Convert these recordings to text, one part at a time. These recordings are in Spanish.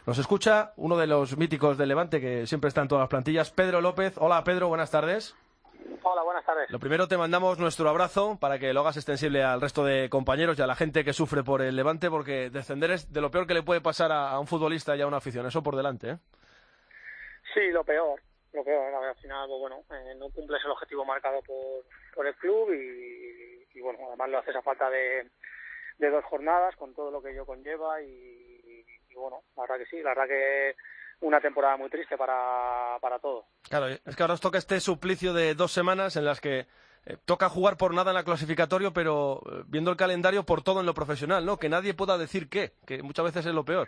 Nos escucha uno de los míticos del Levante que siempre está en todas las plantillas, Pedro López. Hola Pedro, buenas tardes. Hola, buenas tardes. Lo primero, te mandamos nuestro abrazo para que lo hagas extensible al resto de compañeros y a la gente que sufre por el Levante, porque descender es de lo peor que le puede pasar a un futbolista y a una afición, eso por delante, ¿eh? Sí, lo peor. Al final, pues bueno, no cumples el objetivo marcado por el club y bueno, además lo haces a falta de 2 jornadas con todo lo que ello conlleva y bueno, la verdad que sí, la verdad que una temporada muy triste para todos. Claro, es que ahora os toca este suplicio de 2 semanas en las que toca jugar por nada en la clasificatorio, pero viendo el calendario por todo en lo profesional, ¿no? Que nadie pueda decir que muchas veces es lo peor.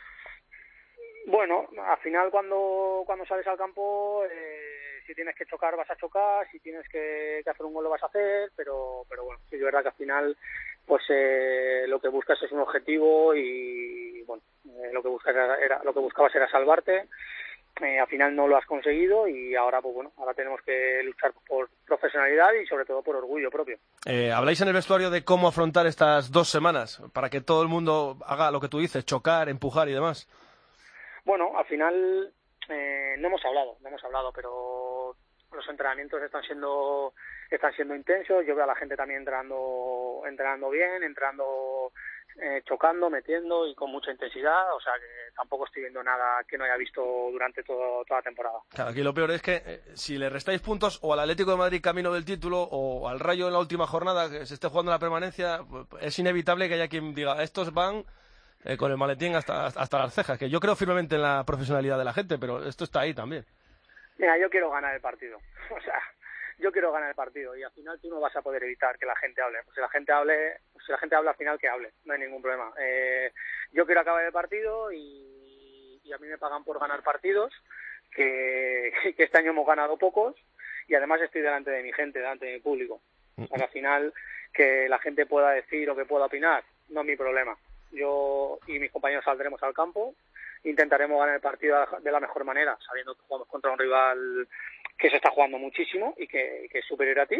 Bueno, al final cuando sales al campo, si tienes que chocar vas a chocar, si tienes que hacer un gol lo vas a hacer, pero bueno, sí es verdad que al final pues lo que buscas es un objetivo y bueno, lo que buscabas era salvarte. Al final no lo has conseguido y ahora pues bueno, ahora tenemos que luchar por profesionalidad y sobre todo por orgullo propio. Habláis en el vestuario de cómo afrontar estas 2 semanas para que todo el mundo haga lo que tú dices, chocar, empujar y demás. Bueno, al final no hemos hablado, pero los entrenamientos están siendo intensos. Yo veo a la gente también entrenando bien, chocando, metiendo y con mucha intensidad. O sea que tampoco estoy viendo nada que no haya visto durante toda la temporada. Claro, aquí lo peor es que si le restáis puntos o al Atlético de Madrid camino del título o al Rayo en la última jornada que se esté jugando la permanencia, es inevitable que haya quien diga, estos van con el maletín hasta las cejas, que yo creo firmemente en la profesionalidad de la gente, pero esto está ahí también. Mira, yo quiero ganar el partido. O sea, yo quiero ganar el partido y al final tú no vas a poder evitar que la gente hable. Pues si la gente habla al final que hable, no hay ningún problema. Yo quiero acabar el partido y a mí me pagan por ganar partidos, que este año hemos ganado pocos y además estoy delante de mi gente, delante de mi público. O sea, que al final que la gente pueda decir o que pueda opinar, no es mi problema. Yo y mis compañeros saldremos al campo, intentaremos ganar el partido de la mejor manera, sabiendo que jugamos contra un rival que se está jugando muchísimo y que es superior a ti,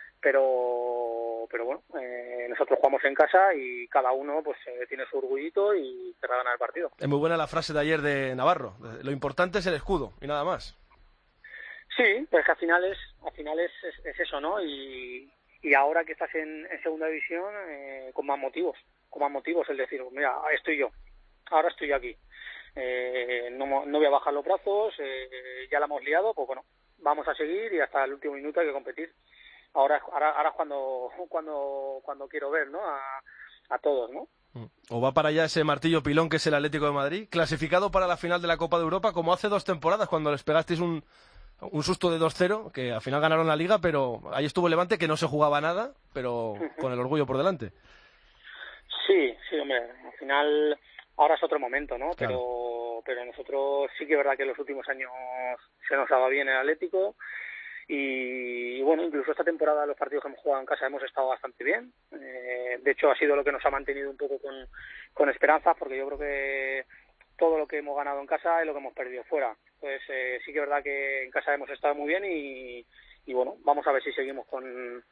pero bueno, nosotros jugamos en casa y cada uno pues tiene su orgullito y querrá ganar el partido. Es muy buena la frase de ayer de Navarro, lo importante es el escudo y nada más. Sí, pues que al final es eso, ¿no? Y ahora que estás en segunda división, con más motivos, es decir, mira, ahora estoy aquí, no voy a bajar los brazos, ya la hemos liado, pues bueno, vamos a seguir y hasta el último minuto hay que competir. Ahora es cuando quiero ver, ¿no? A todos, ¿no? O va para allá ese martillo pilón que es el Atlético de Madrid, clasificado para la final de la Copa de Europa, como hace 2 temporadas cuando les pegasteis un susto de 2-0, que al final ganaron la Liga, pero ahí estuvo el Levante, que no se jugaba nada, pero con el orgullo por delante. Sí, hombre, al final ahora es otro momento, ¿no? Claro. Pero nosotros sí que es verdad que en los últimos años se nos daba bien el Atlético y bueno, incluso esta temporada los partidos que hemos jugado en casa hemos estado bastante bien. De hecho ha sido lo que nos ha mantenido un poco con esperanzas, porque yo creo que todo lo que hemos ganado en casa es lo que hemos perdido fuera. Entonces sí que es verdad que en casa hemos estado muy bien y bueno, vamos a ver si seguimos con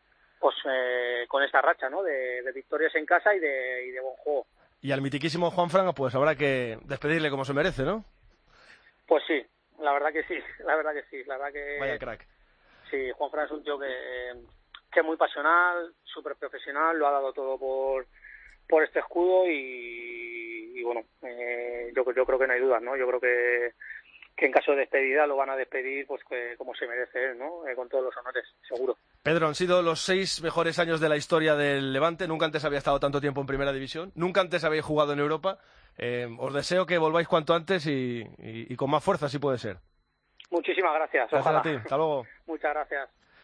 esta racha, ¿no? De victorias en casa y de buen juego. Y al mitiquísimo Juanfran, pues habrá que despedirle como se merece, ¿no? Pues sí, la verdad que sí. Vaya crack. Sí, Juanfran es un tío que es muy pasional, súper profesional, lo ha dado todo por este escudo y bueno, yo creo que no hay dudas, ¿no? Yo creo que en caso de despedida lo van a despedir pues como se merece él, ¿no? Con todos los honores, seguro. Pedro, han sido los 6 mejores años de la historia del Levante. Nunca antes había estado tanto tiempo en Primera División. Nunca antes habéis jugado en Europa. Os deseo que volváis cuanto antes y con más fuerza, si puede ser. Muchísimas gracias. Gracias Ojalá. a ti. Hasta luego. Muchas gracias.